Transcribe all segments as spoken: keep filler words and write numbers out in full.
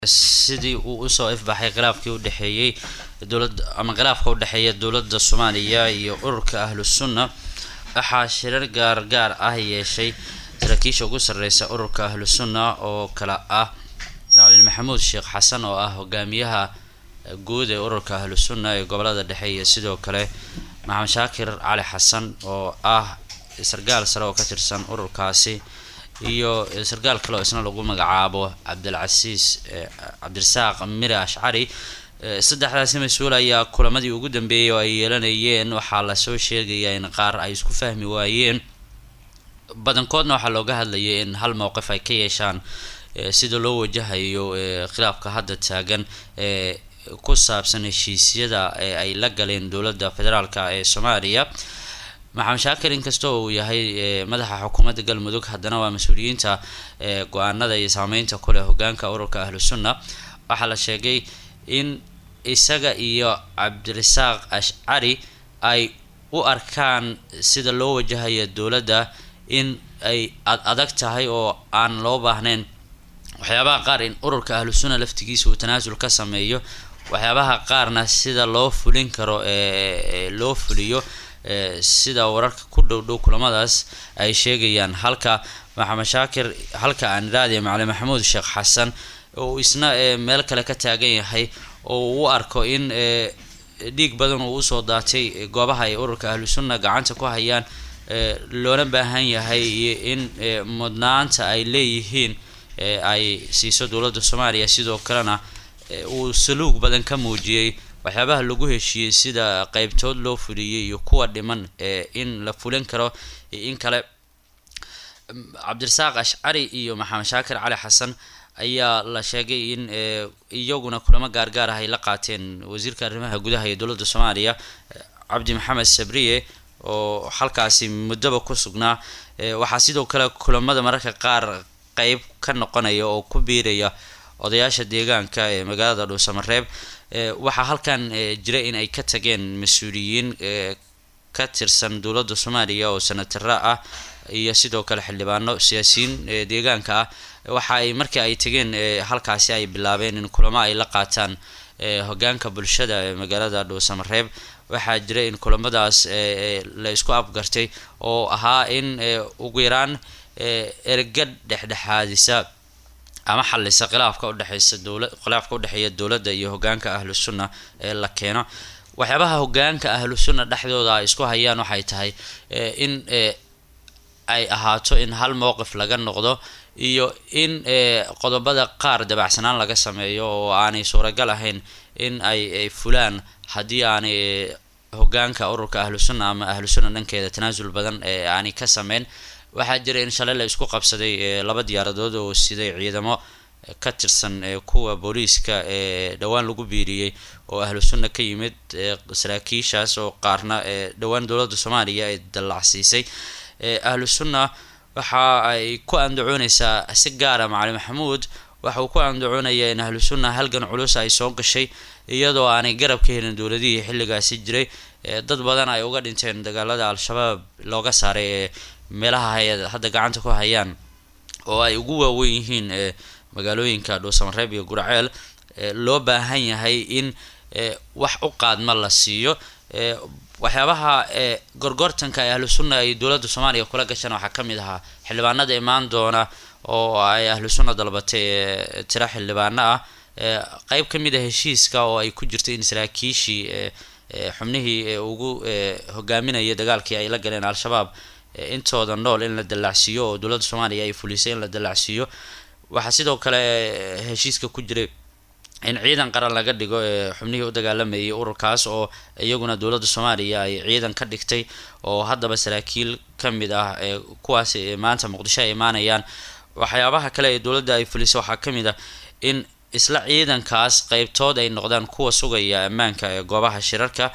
sidii uu u soo ifbaxay khilaafkii u dhaxeeyay dawladda ama khilaafka u dhaxeeya dawladda Soomaaliya iyo ururka Ahlus Sunnah waxa shirar gaar gaar ah yeeshay saraakiisha ugu sareysa ururka Ahlus Sunnah oo kala ah Macallin Maxamuud Sheekh Xasan oo ah hogaamiyaha guud ee ururka Ahlus Sunnah ee gobolada dhexe iyo sidoo kale Maxamed Shaakir Cali Xasan oo ah sargaal sare oo ka tirsan ururkaasi iyo sargaal kale oo isna lagu magacaabo Cabdilcasiis Cabdirasaaq Mire Ashcari saddexdaas mas'uul ayaa kulamadii ugu dambeeyay oo ay yeelanayeen waxa la soo sheegay in qaar ay isku fahmi waayeen badankoodna waxa looga hadlayay in hal mowqif ay ka yeeshaan sida loo wajahayo khilaafka hadda taagan ee ku saabsan heshiisyada ay la galeen dawladda federaalka ee Soomaaliya Maxamed Shaakir inkastoo uu yahay madaxa xukuumadda Galmudug haddana waa mas'uuliyiinta go'aanada iyo saameynta ku leh hoggaanka ururka Ahlus Sunnah waxa la sheegay in isaga iyo Cabdirasaaq Ashcari ay u arkaan sida loo wajahayo dawladda in ay adag tahay oo aan loo baahnayn waxyaabaha qaar in ururka Ahlus Sunnah laftigiisa uu tanaasul ka sameeyo waxyaabaha qaarna sida loo fulin karo ee loo fuliyo sida wararka ku dhow dhow kulamadaas ay sheegayaan halka Maxamed Shaakir halka aan raadiyo Macallin Maxamuud Sheekh Xasan oo isna meel kale ka taagan yahay oo uu arko in dhiig badan uu soo daatay goobaha ay ururka Ahlus Sunnah gacanta ku hayaan loona baahan yahay in mudnaanta ay leeyihiin ay siiso dawladda Soomaaliya sidoo kalena uu saluug badan ka muujiyay waxyaabaha lagu heshiiyay sida qaybtood loo fuliyay iyo kuwa dhiman in la fulin karo in kale Cabdirasaaq Ashcari iyo Maxamed Shaakir Cali Xasan ayaa la sheegay in iyaguna kulamo gaar gaar ah ay la qaateen wasiirka arrimaha gudaha ee dawladda Soomaaliya Cabdi Maxamed Sabriye oo halkaasi muddo ku sugnaa waxa sidoo kale kulamada mararka qaar qayb ka noqonaya oo ku biiraya odayaasha deegaanka ee magaalada Dhuusamareeb waxa halkan jiray in ay ka tageen mas'uuliyiin ka tirsan dawladda Soomaaliya oo senataro ah iyo sidoo kale xildhibaano siyaasiyiin deegaanka ah waxa ay markii ay tageen halkaasi ay bilaabeen in kulamo ay la qaataan hoggaanka bulshada ee magaalada Dhuusamareeb waxa jiray in kulamadaas la isku afgartay oo ahaa in ugu yaraan ergad dhexdhexaadisa ama xalisa khilaafka u dhaxaysa dawladda khilaafka u dhaxeeya dawladda iyo hoggaanka Ahlus Sunnah ee la keeno waxyaabaha hoggaanka Ahlus Sunnah dhaxdooda ay isku hayaan waxay tahay in ay ahaato in hal mowqif laga noqdo iyo in qodobada qaar dabacsanaan laga sameeyo oo aanay suuragal ahayn in ay fulaan haddii aanay hoggaanka ururka Ahlus Sunnah ama Ahlus Sunnah dhankeeda tanaasul badan ee aanay ka sameyn waxa jiray in shalay la isku qabsaday laba diyaaradood oo siday ciidamo ka tirsan kuwa booliiska ee dhawaan lagu biiriyay oo Ahlus Sunnah ka yimid saraakiishaas oo qaarna dhawaan dawladda Soomaaliya ay dalacsiisay Ahlus Sunnah waxa ay ku andacoonaysaa si gaar ah Macallin Maxamuud waxa uu ku andacoonayaa in Ahlus Sunnah halgan culus ay soo gashay iyadoo aanay garab ka helin dawladihii xilligaasi jiray dad badan ay uga dhinteen dagaalada Al-Shabaab looga saaray meelaha hay hadda gacanta ku hayaan oo ay ugu waaweyn yihiin magaalooyinka Dhuusamareeb iyo Gurceel loo baahan yahay in wax u qaadma la siiyo waxyaabaha gorgortanka ee Ahlus Sunnah ay dawladda Soomaaliya kula gashan waxa kamid ah xildhibaanada imaan doona oo ay Ahlus Sunnah dalbatay tira xildhibaano ah qayb kamid ah heshiiska oo ay ku jirtay in saraakiishii xubnihii ugu hogaaminaya dagaalkii ay la galeen Al-Shabaab intooda nool in la dalacsiyo oo dawladda Soomaaliya ay fulisay in la dalacsiyo waxa sidoo kale heshiiska ku jiray in ciidan qaran laga dhigo xubnihii u dagaalamayay ururkaas oo iyaguna dawladda Soomaaliya ay ciidan ka dhigtay oo haddaba saraakiil kamid ah kuwaas maanta Muqdisho ay imaanayaan waxyaabaha kale ee dawladda ay fulisay waxa kamid ah in isla ciidankaas qaybtood ay noqdaan kuwa sugaya ammaanka ee goobaha shirarka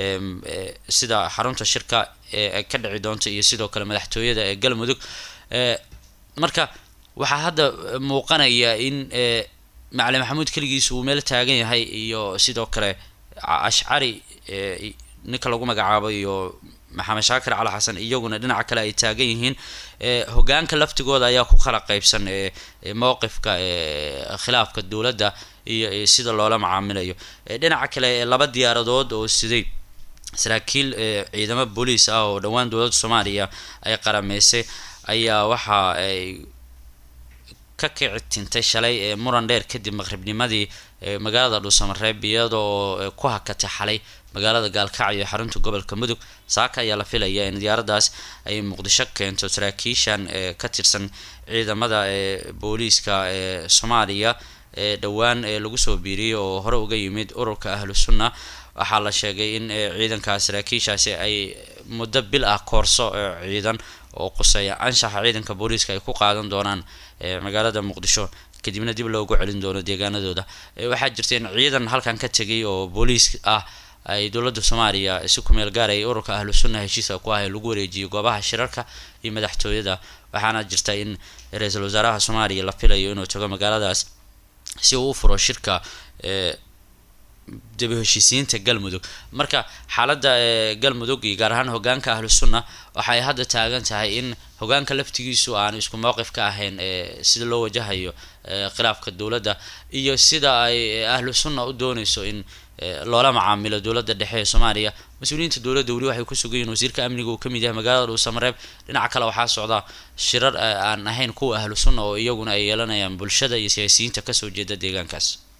sida xarunta shirka ee ka dhici doonta iyo sidoo kale madaxtooyada ee Galmudug marka waxa hadda muuqanaya in Macallin Maxamuud kaligiis uu meel taagan yahay iyo sidoo kale Ashcari ninka lagu magacaabo iyo maxamed shaakir cali xasan iyaguna dhinaca kale ay taagan yihiin hogaanka laftigooda ayaa ku kala qaybsan mowqifka khilaafka dowladda iyo sida loola macaamilayo dhinaca kale laba diyaaradood oo siday saraakiil ciidamo booliis ah oo dhawaan dowladda Soomaaliya ay qarameysay ayaa waxa ay ka kicitintay shalay muran dheer kadib maqribnimadii magaalada Dhuusamareeb iyadoo ku hakatay xalay magaalada Gaalkacyo xarunta gobolka Mudug saaka ayaa la filayaa in diyaaradaas ay Muqdisho keento saraakiishan ka tirsan ciidamada booliiska ee Soomaaliya ee dhawaan lagu soo biiriyay oo hore uga yimid ururka Ahlus Sunna waxaa la sheegay in ciidankaas saraakiishaasi ay muddo bil ah koorso ciidan oo qusaya anshaxa ciidanka booliiska ay ku qaadan doonaan magaalada Muqdisho kadibna dib loogu celin doono deegaanadooda waxaa jirta in ciidan halkan ka tagay oo booliis ah ay dowladda Soomaaliya si ku meel gaar ay ururka Ahlus Sunna heshiiska ku ah lagu wareejiyo goobaha shirarka iyo madaxtooyada waxaana jirta in ra'iisul wasaaraha Soomaaliya la filayo inuu tago magaaladaas si uu u furo shirka ee dib u heshiisiinta Galmudug marka xaaladda Galmudug iyo gaar ahaan hogaanka Ahlus Sunna waxay hadda taagan tahay in hogaanka laftigiisu aan isku mowqif ka ahayn sida loo wajahayo khilaafka dowladda iyo sida ay Ahlus Sunna u doonayso in loola macaamilo dowladda dhexe ee Soomaaliya mas'uuliyiinta dowladda wali waxay ku sugayeen wasiirka amniga oo kamid yahay magaalada Dhuusamareeb dhinaca kale waxaa socda shirar aan ahayn kuwa Ahlus Sunna oo iyaguna ay yeelanayaan bulshada iyo siyaasiyiinta ka soo jeeda deegaankaas